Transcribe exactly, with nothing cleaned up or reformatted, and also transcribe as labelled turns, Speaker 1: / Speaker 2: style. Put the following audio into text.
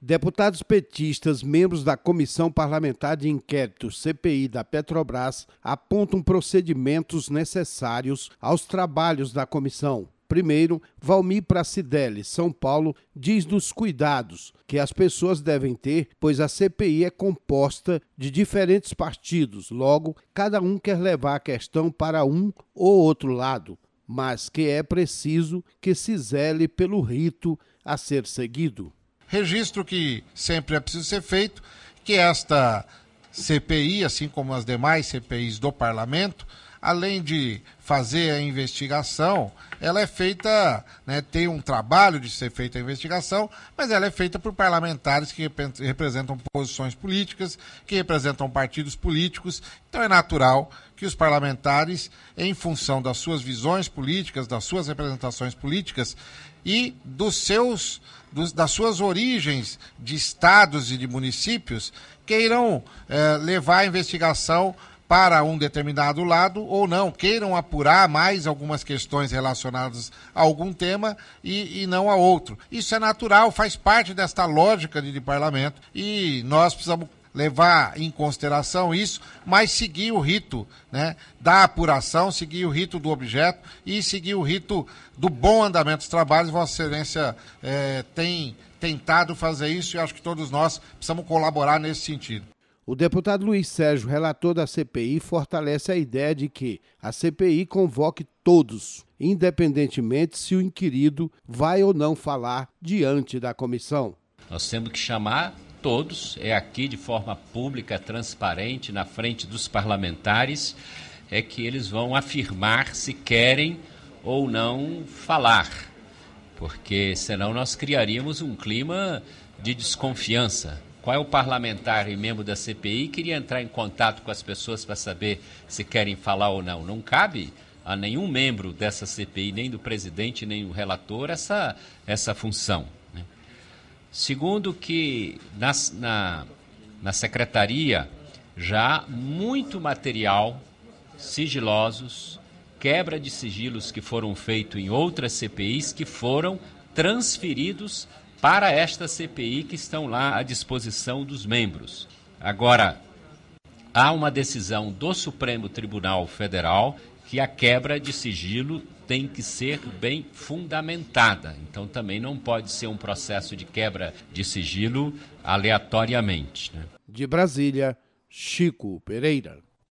Speaker 1: Deputados petistas, membros da Comissão Parlamentar de Inquérito C P I da Petrobras, apontam procedimentos necessários aos trabalhos da comissão. Primeiro, Valmir Pracidelli, São Paulo, diz dos cuidados que as pessoas devem ter, pois a C P I é composta de diferentes partidos, logo, cada um quer levar a questão para um ou outro lado, mas que é preciso que se zele pelo rito a ser seguido.
Speaker 2: Registro que sempre é preciso ser feito, que esta C P I, assim como as demais C P Is do Parlamento, além de fazer a investigação, ela é feita, né, tem um trabalho de ser feita a investigação, mas ela é feita por parlamentares que representam posições políticas, que representam partidos políticos. Então é natural que os parlamentares, em função das suas visões políticas, das suas representações políticas e dos seus, dos, das suas origens de estados e de municípios, queiram eh, levar a investigação para um determinado lado ou não, queiram apurar mais algumas questões relacionadas a algum tema e, e não a outro. Isso é natural, faz parte desta lógica de, de parlamento e nós precisamos levar em consideração isso, mas seguir o rito, né, da apuração, seguir o rito do objeto e seguir o rito do bom andamento dos trabalhos. Vossa Excelência eh, tem tentado fazer isso e acho que todos nós precisamos colaborar nesse sentido.
Speaker 1: O deputado Luiz Sérgio, relator da C P I, fortalece a ideia de que a C P I convoque todos, independentemente se o inquirido vai ou não falar diante da comissão.
Speaker 3: Nós temos que chamar todos, é aqui de forma pública, transparente, na frente dos parlamentares, é que eles vão afirmar se querem ou não falar, porque senão nós criaríamos um clima de desconfiança. Qual é o parlamentar e membro da C P I que queria entrar em contato com as pessoas para saber se querem falar ou não? Não cabe a nenhum membro dessa C P I, nem do presidente, nem do relator, essa, essa função, né? Segundo, que na, na, na secretaria já há muito material sigilosos, quebra de sigilos que foram feitos em outras C P Is que foram transferidos para esta C P I que estão lá à disposição dos membros. Agora, há uma decisão do Supremo Tribunal Federal que a quebra de sigilo tem que ser bem fundamentada. Então, também não pode ser um processo de quebra de sigilo aleatoriamente, né?
Speaker 1: De Brasília, Chico Pereira.